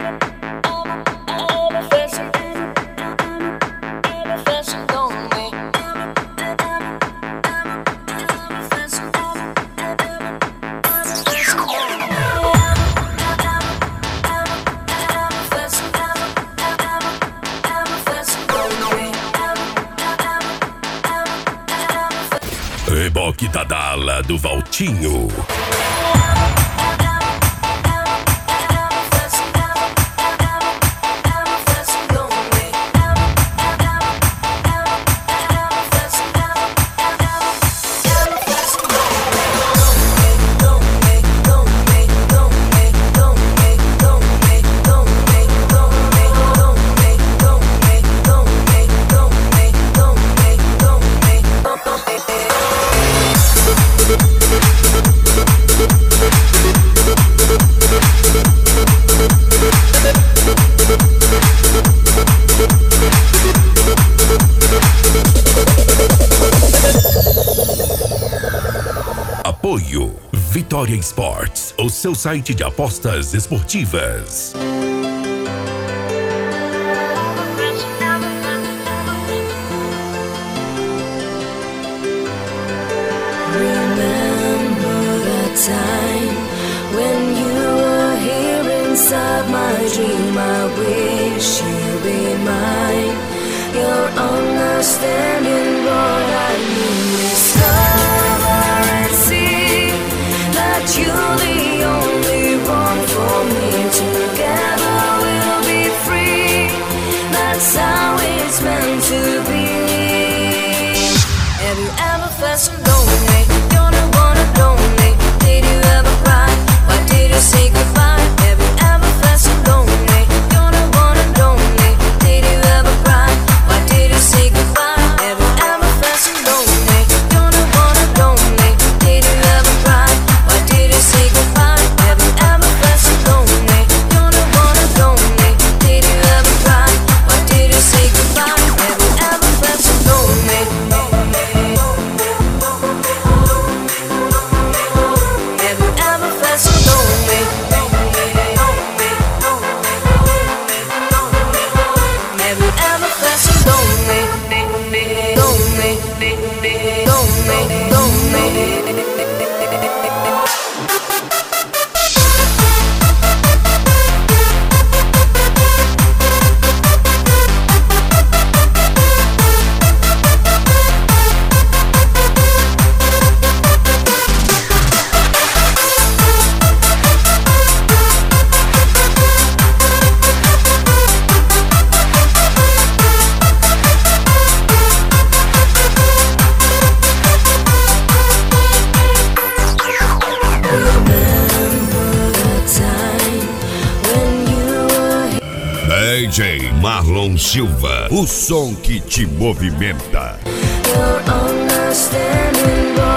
Reboque da Dala do Valtinho. Apoio Vitória Esportes, o seu site de apostas esportivas. Remember the time when you were here inside my dream. I wish you'd be mine. Your understanding what I need. Discover and see that you're the only one for me. Together we'll be free. That's how it's meant to be. Have you ever felt so lonely? You're the one and only. Did you ever cry? Why did you say goodbye? Have you ever felt so lonely? You're the one and only. Did you ever cry? Why did you say goodbye? Have you ever felt so lonely? You're the one and only. Did you ever cry? Why did you say goodbye? Have you ever felt so lonely? You're the one and only. Did you ever cry? Why did you say goodbye? Have you ever felt so lonely? Have you ever felt so lonely? Have you ever felt so lonely? Lonely, lonely, lonely. DJ Marlon Silva, o som que te movimenta. Your understanding.